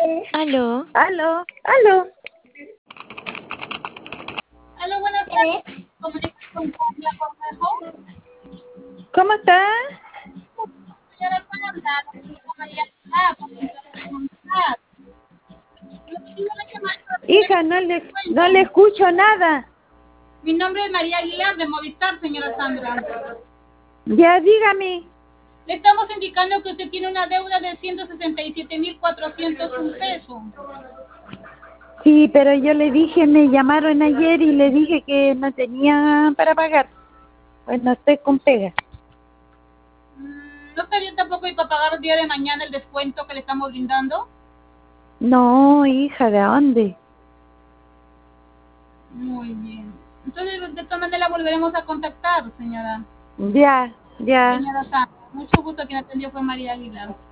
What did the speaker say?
Aló. Aló, aló. Aló, buenas tardes. Comunico con Sandra Cornejo. ¿Cómo está? Señora Sandra, la señora María Pilar, por comunidad. El motivo de llamar es para poner Hija, en no le cuenta. escucho nada. Mi nombre es María Aguilar de Movistar, señora Sandra. Ya, dígame. Le estamos indicando que usted tiene una deuda de 167.401 pesos. Sí, pero yo le dije, me llamaron ayer y le dije que no tenía para pagar. Pues no estoy con pega. ¿No está bien tampoco ir para pagar el día de mañana el descuento que le estamos brindando? No, hija, ¿de dónde? Muy bien. Entonces, de todas maneras, volveremos a contactar, señora. Ya, ya. Señora Sandra. Mucho gusto, quien atendió fue María Aguilar.